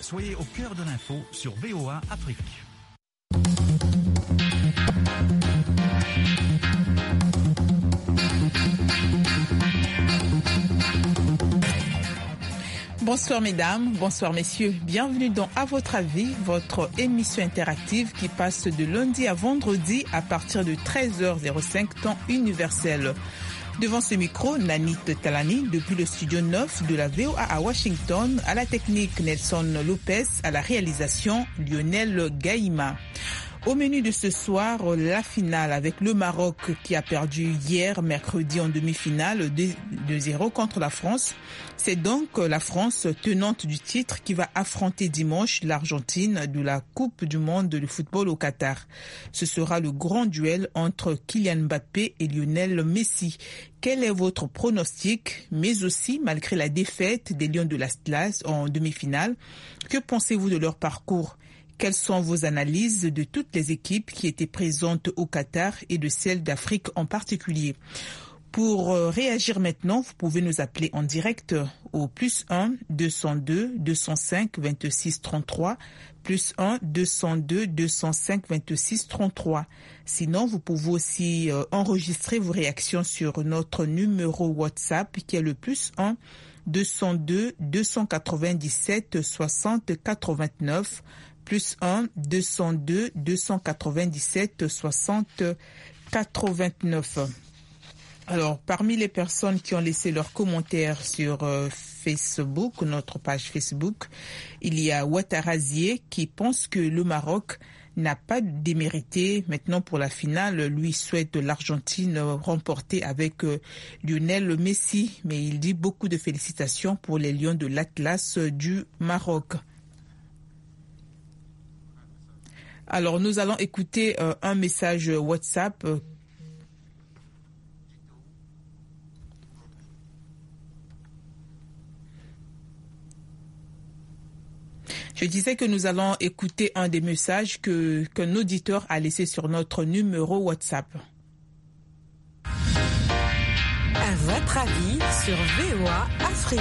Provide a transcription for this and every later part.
Soyez au cœur de l'info sur VOA Afrique. Bonsoir mesdames, bonsoir messieurs. Bienvenue dans À votre avis, votre émission interactive qui passe de lundi à vendredi à partir de 13h05 temps universel. Devant ce micro, Nanit Talani, depuis le studio 9 de la VOA à Washington, à la technique Nelson Lopez, à la réalisation Lionel Gaïma. Au menu de ce soir, la finale avec le Maroc qui a perdu hier, mercredi, en demi-finale 2-0 contre la France. C'est donc la France, tenante du titre, qui va affronter dimanche l'Argentine de la Coupe du monde de football au Qatar. Ce sera le grand duel entre Kylian Mbappé et Lionel Messi. Quel est votre pronostic, mais aussi, malgré la défaite des Lions de l'Atlas en demi-finale, que pensez-vous de leur parcours ? Quelles sont vos analyses de toutes les équipes qui étaient présentes au Qatar et de celles d'Afrique en particulier? Pour réagir maintenant, vous pouvez nous appeler en direct au +1 202 205 26 33, +1 202 205 26 33. Sinon, vous pouvez aussi enregistrer vos réactions sur notre numéro WhatsApp qui est le +1 202 297 60 89. +1 202 297 60 89. Alors, parmi les personnes qui ont laissé leurs commentaires sur Facebook, notre page Facebook, il y a Ouattarazier qui pense que le Maroc n'a pas démérité maintenant pour la finale. Lui souhaite l'Argentine remporter avec Lionel Messi, mais il dit beaucoup de félicitations pour les Lions de l'Atlas du Maroc. Alors, nous allons écouter un message WhatsApp. Je disais que nous allons écouter un des messages qu'un auditeur a laissé sur notre numéro WhatsApp. À votre avis sur VOA Afrique.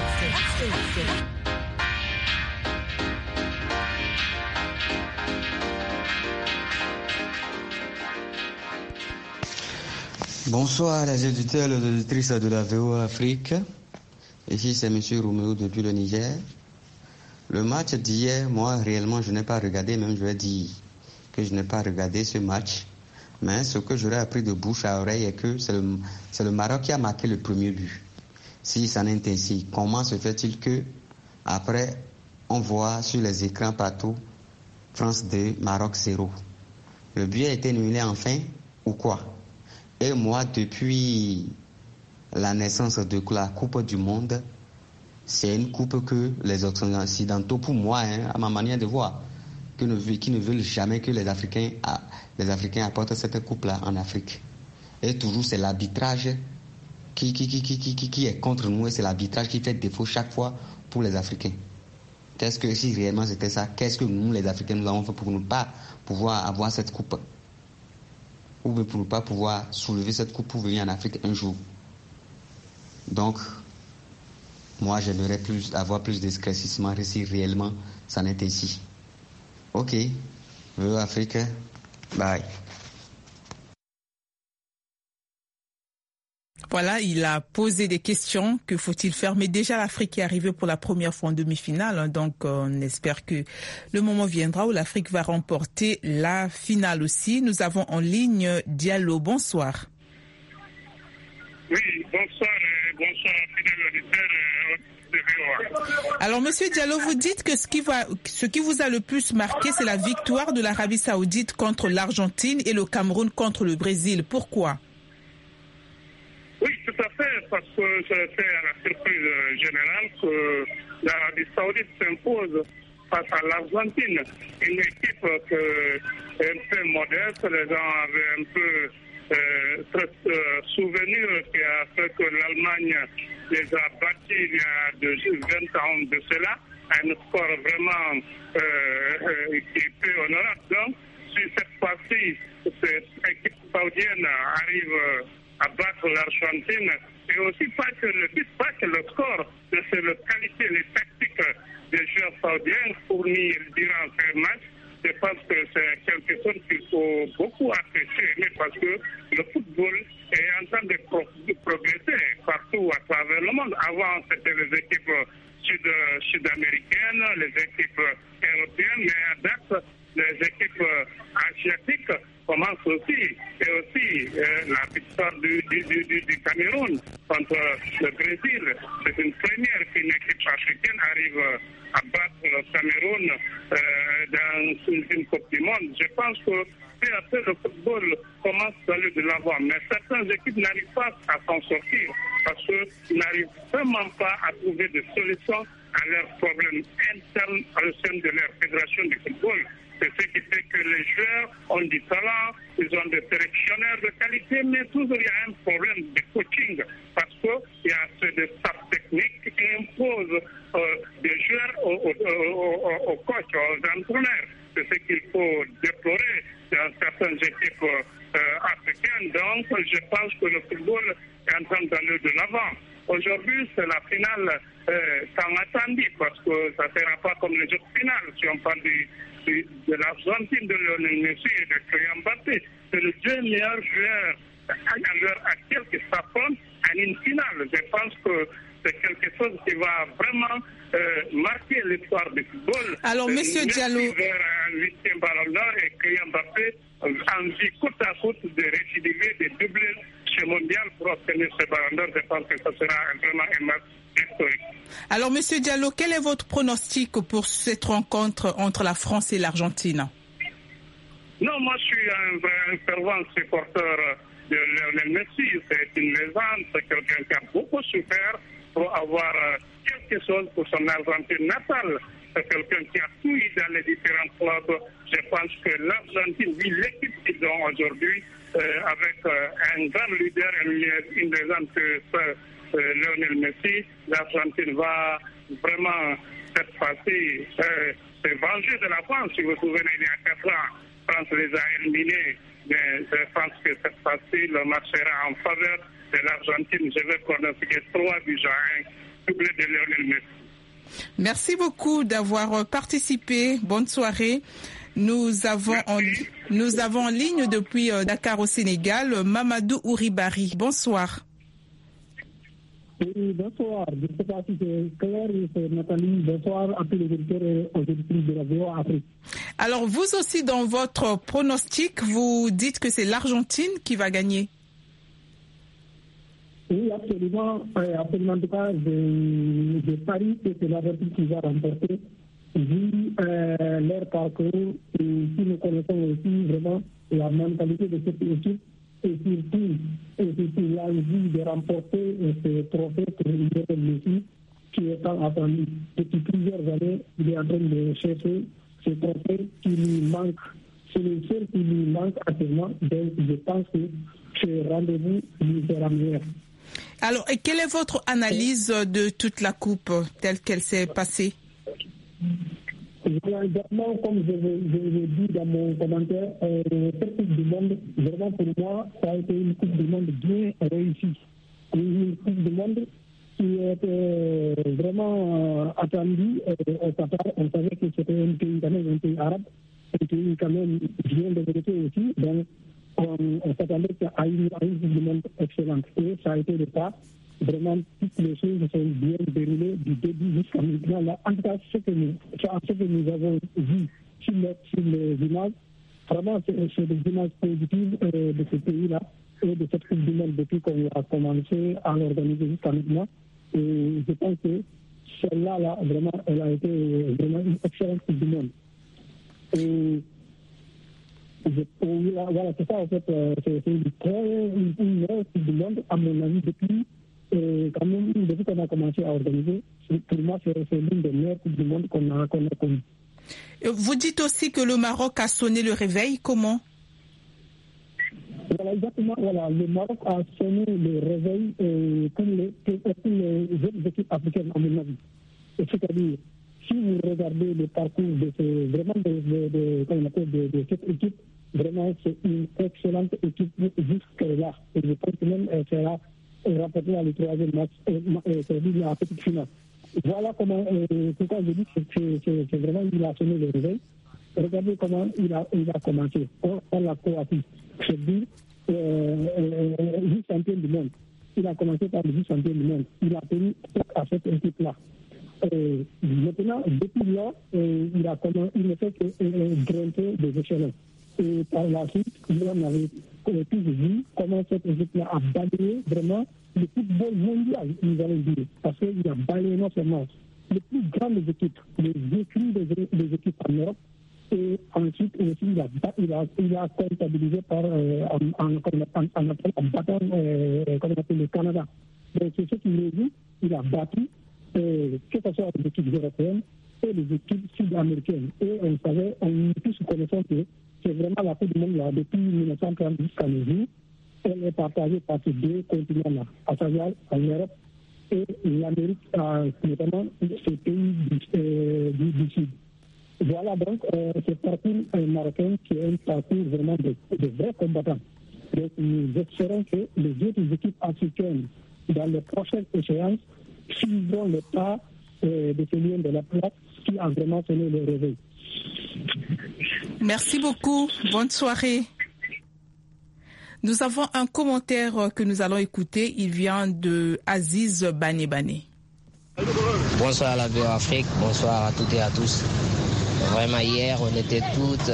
Bonsoir les auditeurs et les auditrices de la VOA Afrique. Ici c'est M. Roméo depuis le Niger. Le match d'hier, moi réellement je n'ai pas regardé, même je vais dire que je n'ai pas regardé ce match. Mais ce que j'aurais appris de bouche à oreille est que c'est le Maroc qui a marqué le premier but. Si ça n'est ainsi, comment se fait-il que après on voit sur les écrans partout France 2, Maroc 0? Le but a été annulé enfin ou quoi? Et moi, depuis la naissance de la Coupe du Monde, c'est une coupe que les Occidentaux, pour moi, à ma manière de voir, qui ne veulent jamais que les Africains apportent cette coupe-là en Afrique. Et toujours, c'est l'arbitrage qui est contre nous et c'est l'arbitrage qui fait défaut chaque fois pour les Africains. Qu'est-ce que, si réellement c'était ça, qu'est-ce que nous, les Africains, nous avons fait pour ne pas pouvoir avoir cette coupe? Ou pour ne pas pouvoir soulever cette coupe pour venir en Afrique un jour. Donc, moi, j'aimerais avoir plus d'éclaircissement si réellement ça n'est ainsi. Ok, VOA Afrique, bye. Voilà, il a posé des questions. Que faut-il faire? Mais déjà, l'Afrique est arrivée pour la première fois en demi-finale. Donc, on espère que le moment viendra où l'Afrique va remporter la finale aussi. Nous avons en ligne Diallo. Bonsoir. Oui, bonsoir fidèle auditeur de VOA. Alors, Monsieur Diallo, vous dites que ce qui vous a le plus marqué, c'est la victoire de l'Arabie Saoudite contre l'Argentine et le Cameroun contre le Brésil. Pourquoi? Oui, tout à fait, parce que c'est à la surprise générale que l'Arabie Saoudite s'impose face à l'Argentine. Une équipe un peu modeste, les gens avaient un peu souvenir qui a fait que l'Allemagne les a battus il y a 20 ans de cela, à un score vraiment qui est peu honorable. Donc, si cette fois-ci, cette équipe saoudienne arrive à battre l'Argentine, Et aussi pas que le score, mais c'est la qualité, les tactiques des joueurs saoudiens fournis durant ces matchs. Je pense que c'est quelque chose qu'il faut beaucoup apprécier, mais parce que le football est en train de progresser partout à travers le monde. Avant, c'était les équipes sud-américaines, les équipes européennes, mais à date, les équipes asiatiques commencent aussi. Et aussi la victoire du Cameroun contre le Brésil. C'est une première qu'une équipe africaine arrive à battre le Cameroun dans une Coupe du Monde. Je pense que peu à peu le football commence à aller de l'avant. Mais certaines équipes n'arrivent pas à s'en sortir parce qu'ils n'arrivent vraiment pas à trouver des solutions à leurs problèmes internes au sein de leur fédération de football. C'est ce qui fait que les joueurs ont du talent, ils ont des sélectionneurs de qualité, mais toujours il y a un problème de coaching parce qu'il y a des staffs techniques qui imposent des joueurs aux coachs, aux entraîneurs. C'est ce qu'il faut déplorer dans certaines équipes africaines. Donc, je pense que le football est en train d'aller de l'avant. Aujourd'hui, c'est la finale tant attendue parce que ça ne sera pas comme les autres finales. Si on parle de l'Argentine, de Lionel Messi et de Kylian Mbappé, c'est les deux meilleurs joueurs à l'heure actuelle qui s'affrontent en une finale. Je pense que c'est quelque chose qui va vraiment marquer l'histoire du football. Alors, Monsieur Diallo, vers un 8e ballon d'or et Kylian Mbappé envie côte à côte de récidiver, de doubler ce mondial pour obtenir ce ballon d'or. Je pense que ça sera vraiment un match historique. Alors, Monsieur Diallo, quel est votre pronostic pour cette rencontre entre la France et l'Argentine? Non, moi je suis un fervent supporter de Lionel Messi. C'est une légende, c'est quelqu'un qui a beaucoup souffert pour avoir quelque chose pour son Argentine natale. C'est quelqu'un qui a tout eu dans les différents clubs. Je pense que l'Argentine, vu l'équipe qu'ils ont aujourd'hui, avec un grand leader, une légende que Lionel Messi, l'Argentine va vraiment cette fois-ci se venger de la France. Si vous vous souvenez, il y a 4 ans, France les a éliminés. Mais je pense que cette fois-ci, le match sera en faveur de l'Argentine. Je vais pronostiquer 3-1, doublé de Lionel Messi. Merci beaucoup d'avoir participé. Bonne soirée. Nous avons en ligne depuis Dakar au Sénégal, Mamadou Ouribari. Bonsoir. Oui, bonsoir. Je ne sais pas si c'est clair, c'est Nathalie. Bonsoir à tous les auditeurs et aux auditrices de la VOA Afrique. Alors, vous aussi, dans votre pronostic, vous dites que c'est l'Argentine qui va gagner. Oui, absolument. Absolument. En tout cas, je parie que c'est l'Argentine qui va remporter. Vu leur parcours, et si nous connaissons aussi vraiment la mentalité de cette équipe, et surtout l'envie de remporter ce trophée pour Lionel Messi, qui est tant attendu. Depuis plusieurs années, il est en train de chercher ce trophée qui lui manque. C'est le seul qui lui manque actuellement. Donc, je pense que ce rendez-vous lui sera meilleur. Alors, et quelle est votre analyse de toute la coupe telle qu'elle s'est passée? Exactement, comme je l'ai dit dans mon commentaire, cette Coupe du Monde, vraiment pour moi, ça a été une Coupe du Monde bien réussie. Une Coupe du Monde qui était vraiment attendue au Qatar. On savait que c'était un pays quand même, un pays arabe, un pays quand même bien développé aussi. Donc, on s'attendait à une Coupe du Monde excellente. Et ça a été le cas. Vraiment, toutes les choses sont bien déroulées du début jusqu'à maintenant. En tout cas, ce que nous avons vu sur les images, vraiment, c'est des images positives de ce pays-là et de cette Coupe du Monde depuis qu'on a commencé à l'organiser jusqu'à maintenant. Et je pense que celle-là, vraiment, elle a été vraiment une excellente Coupe du Monde. Et voilà, c'est ça, en fait, c'est une meilleure Coupe du Monde, à mon avis, depuis qu'on a commencé à organiser. Pour moi, c'est l'une des meilleures Coupes du Monde qu'on a connues. Vous dites aussi que le Maroc a sonné le réveil. Comment? Voilà, exactement. Voilà, le Maroc a sonné le réveil pour les autres équipes africaines, à mon avis. C'est-à-dire, si vous regardez le parcours de cette équipe, vraiment, c'est une excellente équipe jusque-là. Et je pense que même elle sera remporté le troisième match, c'est-à-dire la petite finale. Voilà comment, pourquoi je dis que c'est vraiment, il a sonné le réveil. Regardez comment il a commencé. On l'a Croatie. C'est-à-dire, vice-champion du monde. Il a commencé par le vice-champion du monde. Il a tenu à cette équipe-là. Maintenant, depuis là, il ne fait que grimper des échelons. Et par la suite, on avait tous vu comment cette équipe-là a balayé vraiment le football mondial, nous allons dire. Parce qu'il a balayé non seulement les plus grandes équipes, les écrits des équipes en Europe, et ensuite aussi il a comptabilisé par en battant le Canada. Donc c'est ce qui veut dire, il a battu que ce soit les équipes européennes et les équipes sud-américaines. Et on savait, on tous connaissons que c'est vraiment la Coupe du Monde là, depuis 1930 jusqu'à nos jours. Elle est partagée par ces deux continents-là, à savoir en Europe et l'Amérique, notamment ces pays du Sud. Voilà donc ce parcours marocain qui est un parcours vraiment de vrais combattants. Donc nous espérons que les autres équipes africaines, dans les prochaines échéances, suivront le pas de ce lien de la place qui a vraiment sonné le réveil. Merci beaucoup. Bonne soirée. Nous avons un commentaire que nous allons écouter. Il vient de Aziz Bane. Bonsoir à la VOA Afrique, bonsoir à toutes et à tous. Vraiment hier, on était toutes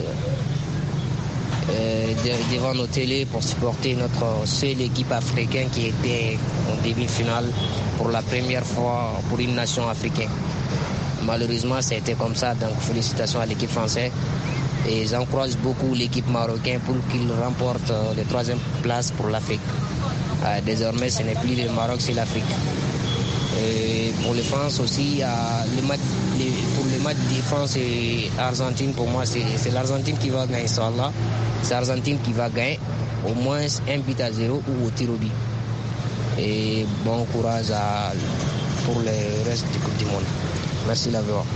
devant nos télés pour supporter notre seule équipe africaine qui était en demi-finale pour la première fois pour une nation africaine. Malheureusement, ça a été comme ça, donc félicitations à l'équipe française. Et j'encourage beaucoup l'équipe marocaine pour qu'il remporte la 3e place pour l'Afrique. Désormais, ce n'est plus le Maroc, c'est l'Afrique. Et pour les France aussi, pour le match de France et Argentine, pour moi, c'est l'Argentine qui va gagner, Inch'Allah. C'est l'Argentine qui va gagner au moins 1-0 ou au tir au but. Et bon courage pour le reste du Coupe du Monde. Merci la VOA.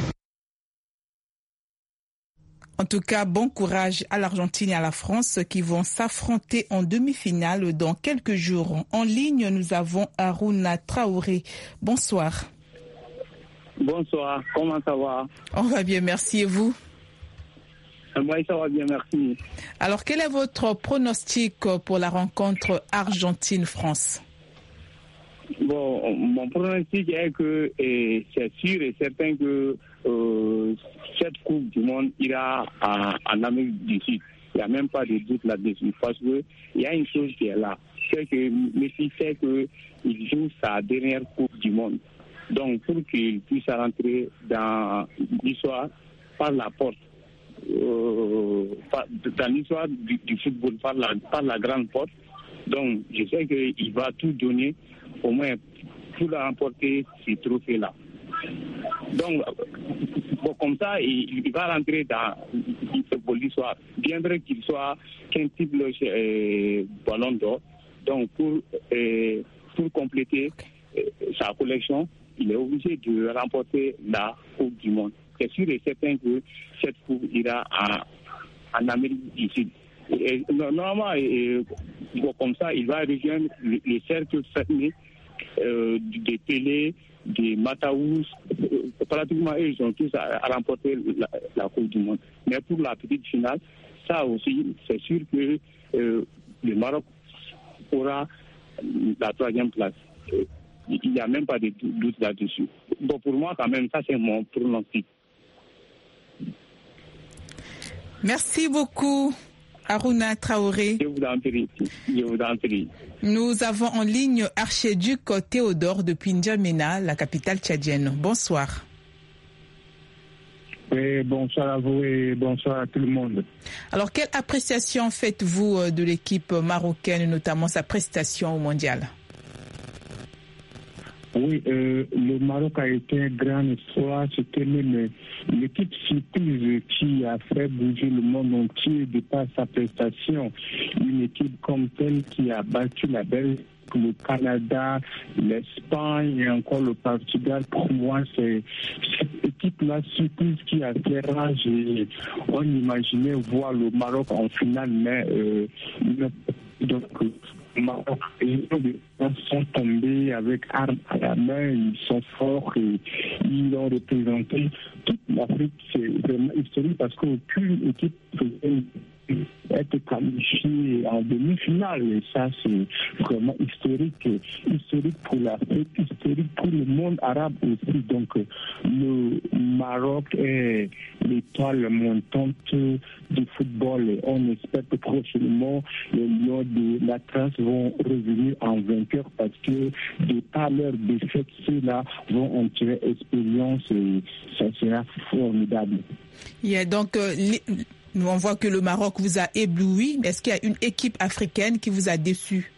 En tout cas, bon courage à l'Argentine et à la France qui vont s'affronter en demi-finale dans quelques jours. En ligne, nous avons Aruna Traoré. Bonsoir. Bonsoir, comment ça va? On va bien, merci. Et vous? Moi, ça va bien, merci. Alors, quel est votre pronostic pour la rencontre Argentine-France? Bon, mon pronostic est que c'est sûr et certain que cette Coupe du Monde ira en Amérique du Sud. Il n'y a même pas de doute là-dessus. Parce qu'il y a une chose qui est là. C'est que Messi sait qu'il joue sa dernière Coupe du Monde. Donc, pour qu'il puisse rentrer dans l'histoire par la porte, dans l'histoire du football par la grande porte, donc je sais qu'il va tout donner au moins pour remporter ces trophées-là. Donc, bon, comme ça, il va rentrer dans l'histoire. Bien vrai qu'il soit qu'un type ballon d'or. Donc, pour compléter sa collection, il est obligé de remporter la Coupe du Monde. C'est sûr et certain que cette Coupe ira en Amérique du Sud. Et, normalement, bon, comme ça, il va rejoindre le cercle fermé des Pelé, des Mataous. Pratiquement, ils ont tous à remporter la Coupe du Monde. Mais pour la petite finale, ça aussi, c'est sûr que le Maroc aura la 3e place. Il n'y a même pas de doute là-dessus. Bon, pour moi, quand même, ça, c'est mon pronostic. Merci beaucoup, Aruna Traoré. Je vous en prie. Nous avons en ligne Archiduc Théodore depuis N'Djamena, la capitale tchadienne. Bonsoir. Oui, bonsoir à vous et bonsoir à tout le monde. Alors, quelle appréciation faites-vous de l'équipe marocaine, notamment sa prestation au mondial? Oui, le Maroc a été un grand espoir. C'était même l'équipe surprise qui a fait bouger le monde entier de par sa prestation. Une équipe comme telle qui a battu la Belgique, le Canada, l'Espagne et encore le Portugal. Pour moi, c'est cette équipe-là surprise qui a fait rage. Et on imaginait voir le Maroc en finale, mais Donc, les gens sont tombés avec armes à la main, ils sont forts et ils ont représenté toute l'Afrique. C'est vraiment historique parce qu'aucune équipe peut être qualifiée en demi-finale. Et ça, c'est vraiment historique pour l'Afrique, historique pour le monde arabe aussi. Donc, le Maroc est l'étoile montante du football. Et on espère que prochainement, les Lions de la Trace vont revenir en vainqueur parce que de par leur défaite, ceux-là vont en tirer expérience et ça sera formidable. Donc, nous, on voit que le Maroc vous a ébloui. Est-ce qu'il y a une équipe africaine qui vous a déçu?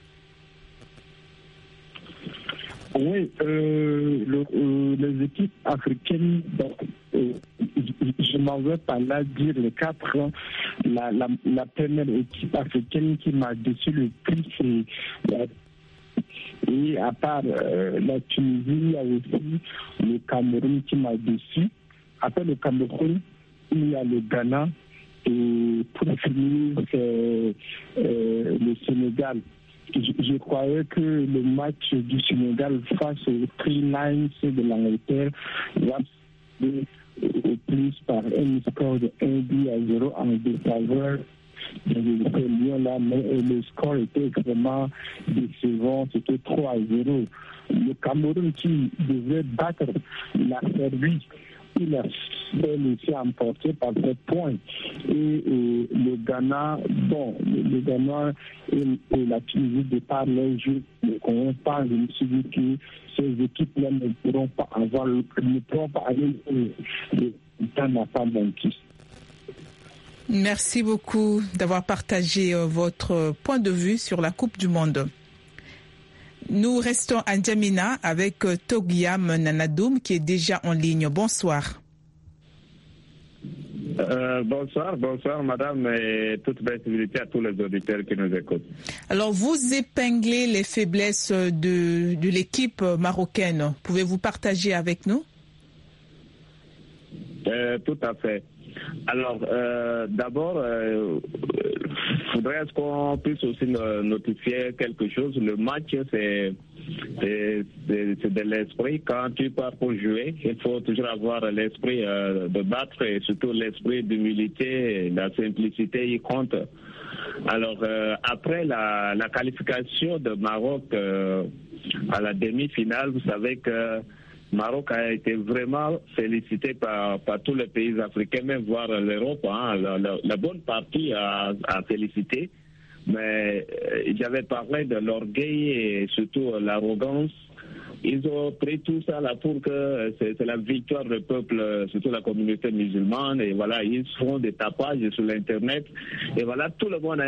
Oui, les équipes africaines, je m'en vais pas là dire les quatre. La première équipe africaine qui m'a déçu le plus, c'est et à part la Tunisie, il y a aussi le Cameroun qui m'a déçu. Après le Cameroun, il y a le Ghana. Et pour finir, c'est le Sénégal. Je croyais que le match du Sénégal face aux Three Lions de l'Angleterre va au plus par un score de 1-0 en défaveur de ces Lions-là, mais le score était extrêmement décevant, c'était 3-0. Le Cameroun qui devait battre la Serbie, il a fait laisser emporter par 7 points. Et le Ghana, le Ghana et la Tunisie, de par les jeux, ne connaissent pas. Je me suis dit que ces équipes-là ne pourront pas aller le temps n'a pas manqué. Merci beaucoup d'avoir partagé votre point de vue sur la Coupe du Monde. Nous restons à N'Djamena avec Togiam Nanadoum qui est déjà en ligne. Bonsoir. Bonsoir madame et toute visibilité à tous les auditeurs qui nous écoutent. Alors vous épinglez les faiblesses de l'équipe marocaine. Pouvez-vous partager avec nous? Tout à fait. Alors, d'abord, faudrait qu'on puisse aussi notifier quelque chose. Le match, c'est de l'esprit. Quand tu pars pour jouer, il faut toujours avoir l'esprit de battre et surtout l'esprit d'humilité, la simplicité, il compte. Alors, après la qualification de Maroc à la demi-finale, vous savez que Maroc a été vraiment félicité par tous les pays africains, même voire l'Europe. La bonne partie a félicité. Mais j'avais parlé de l'orgueil et surtout l'arrogance. Ils ont pris tout ça là pour que c'est la victoire du peuple, surtout la communauté musulmane. Et voilà, ils font des tapages sur l'Internet. Et voilà, tout le monde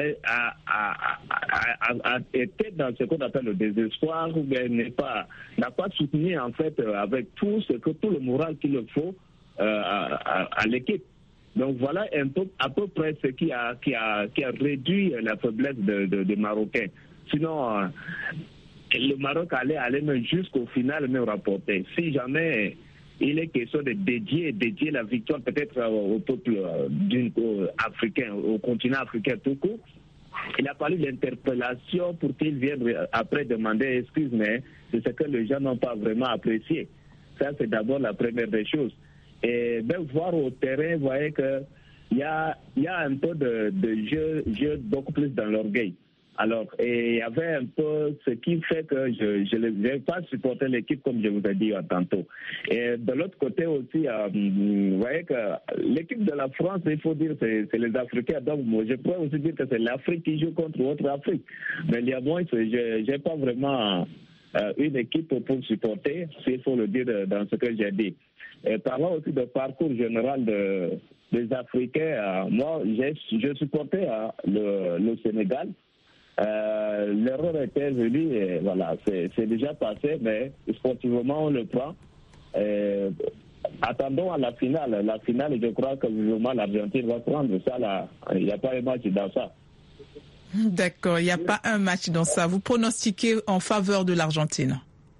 a été dans ce qu'on appelle le désespoir, ou bien n'a pas soutenu en fait avec tout le moral qu'il faut à l'équipe. Donc voilà à peu près ce qui a réduit la faiblesse des Marocains. Sinon, le Maroc allait même jusqu'au final même rapporter. Si jamais il est question de dédier la victoire peut-être au peuple africain, au continent africain tout court, il a fallu l'interpellation pour qu'il vienne après demander excuse, mais c'est ce que les gens n'ont pas vraiment apprécié. Ça, c'est d'abord la première des choses. Et même voir au terrain, vous voyez qu'il y a un peu de jeu beaucoup plus dans l'orgueil. Alors, et il y avait un peu ce qui fait que je n'ai pas supporté l'équipe comme je vous ai dit tantôt. Et de l'autre côté aussi, vous voyez que l'équipe de la France, il faut dire, c'est les Africains. Donc, moi, je pourrais aussi dire que c'est l'Afrique qui joue contre l'autre Afrique. Mais il y a moins, je n'ai pas vraiment une équipe pour supporter, s'il faut le dire dans ce que j'ai dit. Et parlant aussi de parcours général des Africains, moi, je supportais le Sénégal. L'erreur était venue et voilà, c'est déjà passé, mais sportivement on le prend. Attendons à la finale. La finale, je crois que vraiment l'Argentine va prendre ça là. Il n'y a pas un match dans ça. D'accord, il n'y a pas un match dans ça. Vous pronostiquez en faveur de l'Argentine.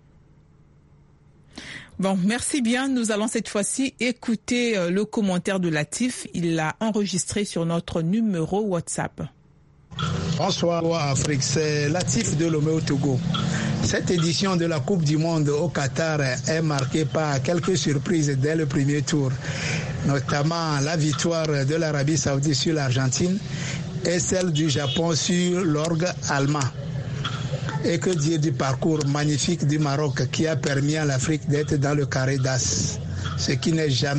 Bon, merci bien. Nous allons cette fois-ci écouter le commentaire de Latif. Il l'a enregistré sur notre numéro WhatsApp. Bonsoir Afrique, c'est Latif de Lomé au Togo. Cette édition de la Coupe du Monde au Qatar est marquée par quelques surprises dès le premier tour, notamment la victoire de l'Arabie Saoudite sur l'Argentine et celle du Japon sur l'orgue allemand. Et que dire du parcours magnifique du Maroc qui a permis à l'Afrique d'être dans le carré d'as, ce qui n'est jamais.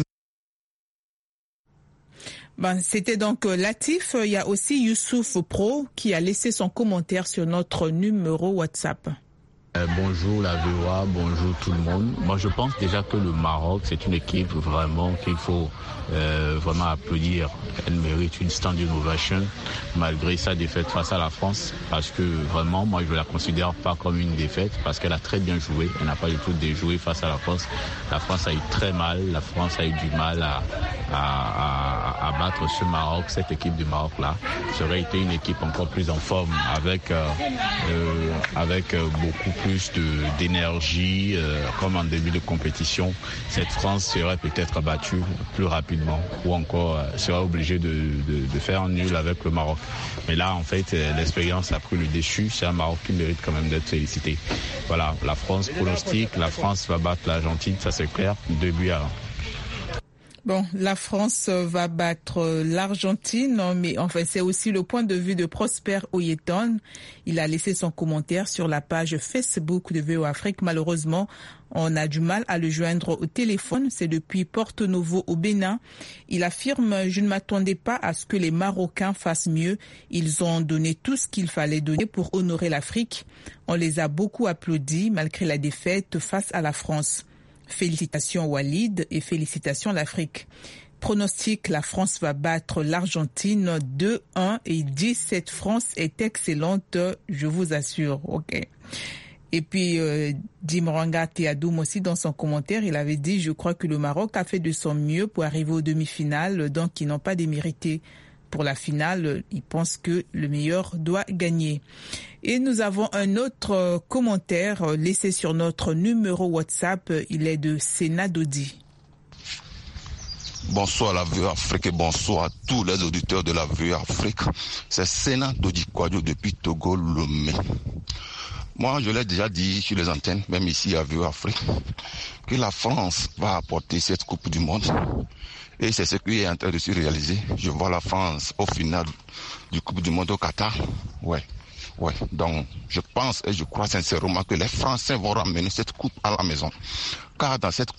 C'était donc Latif. Il y a aussi Youssouf Pro qui a laissé son commentaire sur notre numéro WhatsApp. Bonjour la VOA, bonjour tout le monde. Moi je pense déjà que le Maroc c'est une équipe vraiment qu'il faut vraiment applaudir. Elle mérite une standing ovation malgré sa défaite face à la France, parce que vraiment moi je ne la considère pas comme une défaite parce qu'elle a très bien joué. Elle n'a pas du tout déjoué face à la France. La France a eu très mal, la France a eu du mal à battre ce Maroc, cette équipe du Maroc là. Ça aurait été une équipe encore plus en forme avec beaucoup plus d'énergie, comme en début de compétition. Cette France serait peut-être battue plus rapidement ou encore serait obligée de faire un nul avec le Maroc. Mais là, en fait, l'expérience a pris le dessus. C'est un Maroc qui mérite quand même d'être félicité. Voilà, la France pronostique, la France va battre l'Argentine, ça c'est clair, 2-1. Bon, la France va battre l'Argentine, mais enfin c'est aussi le point de vue de Prosper Oyeton. Il a laissé son commentaire sur la page Facebook de VOA Afrique. Malheureusement, on a du mal à le joindre au téléphone. C'est depuis Porto Novo au Bénin. Il affirme « Je ne m'attendais pas à ce que les Marocains fassent mieux. Ils ont donné tout ce qu'il fallait donner pour honorer l'Afrique. On les a beaucoup applaudis malgré la défaite face à la France. Félicitations Walid et félicitations l'Afrique. Pronostic, la France va battre l'Argentine 2-1 et il dit cette France est excellente, je vous assure. Ok. Et puis Dimoranga Teadoum aussi dans son commentaire, il avait dit je crois que le Maroc a fait de son mieux pour arriver aux demi-finales, donc ils n'ont pas démérité. Pour la finale, ils pensent que le meilleur doit gagner. Et nous avons un autre commentaire laissé sur notre numéro WhatsApp. Il est de Sénat Dodi. Bonsoir la VOA Afrique et bonsoir à tous les auditeurs de la VOA Afrique. C'est Sénat Dodi Kwadjo depuis Togo Lomé. Moi, je l'ai déjà dit sur les antennes, même ici à VOA Afrique, que la France va apporter cette Coupe du Monde. Et c'est ce qui est en train de se réaliser. Je vois la France au final du Coupe du Monde au Qatar. Ouais. Donc, je pense et je crois sincèrement que les Français vont ramener cette coupe à la maison. Car dans cette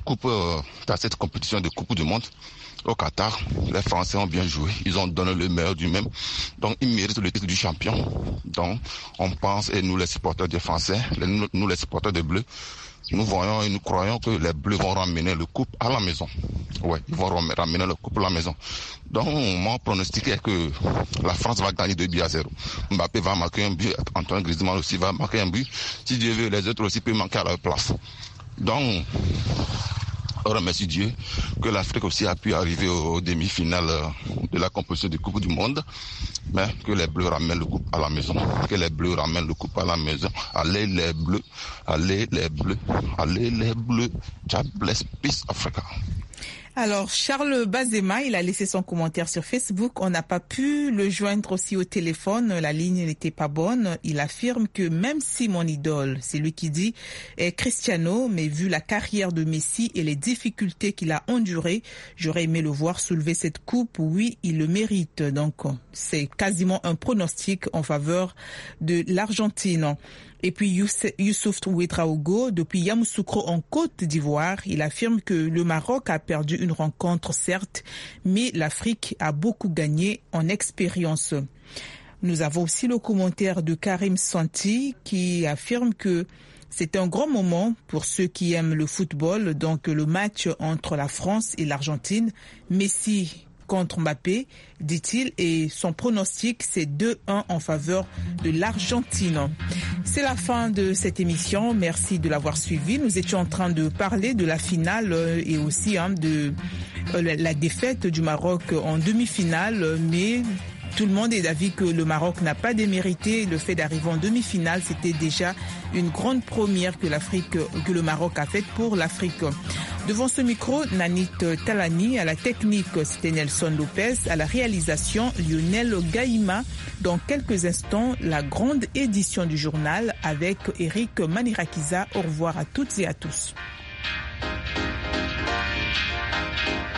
dans cette compétition de Coupe du Monde au Qatar, les Français ont bien joué. Ils ont donné le meilleur du même. Donc, ils méritent le titre du champion. Donc, on pense, et nous les supporters des Français, nous les supporters des Bleus, nous voyons et nous croyons que les Bleus vont ramener le coupe à la maison. Ouais, ils vont ramener le coupe à la maison. Donc, mon pronostic est que la France va gagner 2-0. Mbappé va marquer un but, Antoine Griezmann aussi va marquer un but. Si Dieu veut, les autres aussi peuvent marquer à leur place. Donc, on remercie Dieu que l'Afrique aussi a pu arriver aux demi-finales de la compétition de Coupe du Monde, mais que les Bleus ramènent le coupe à la maison. Que les Bleus ramènent le coupe à la maison. Allez les Bleus, allez les Bleus, allez les Bleus. God bless, peace Africa. Alors, Charles Bazema, il a laissé son commentaire sur Facebook. On n'a pas pu le joindre aussi au téléphone. La ligne n'était pas bonne. Il affirme que même si mon idole, c'est lui qui dit, est Cristiano, mais vu la carrière de Messi et les difficultés qu'il a endurées, j'aurais aimé le voir soulever cette coupe. Oui, il le mérite. Donc, c'est quasiment un pronostic en faveur de l'Argentine. Et puis Youssouf Ouedraogo, depuis Yamoussoukro en Côte d'Ivoire, il affirme que le Maroc a perdu une rencontre, certes, mais l'Afrique a beaucoup gagné en expérience. Nous avons aussi le commentaire de Karim Santi qui affirme que c'est un grand moment pour ceux qui aiment le football, donc le match entre la France et l'Argentine. Messi contre Mbappé, dit-il, et son pronostic, c'est 2-1 en faveur de l'Argentine. C'est la fin de cette émission. Merci de l'avoir suivi. Nous étions en train de parler de la finale et aussi de la défaite du Maroc en demi-finale, mais Tout le monde est d'avis que le Maroc n'a pas démérité le fait d'arriver en demi-finale. C'était déjà une grande première que le Maroc a faite pour l'Afrique. Devant ce micro, Nanit Talani, à la technique, c'était Nelson Lopez, à la réalisation, Lionel Gaïma. Dans quelques instants, la grande édition du journal avec Eric Manirakiza. Au revoir à toutes et à tous.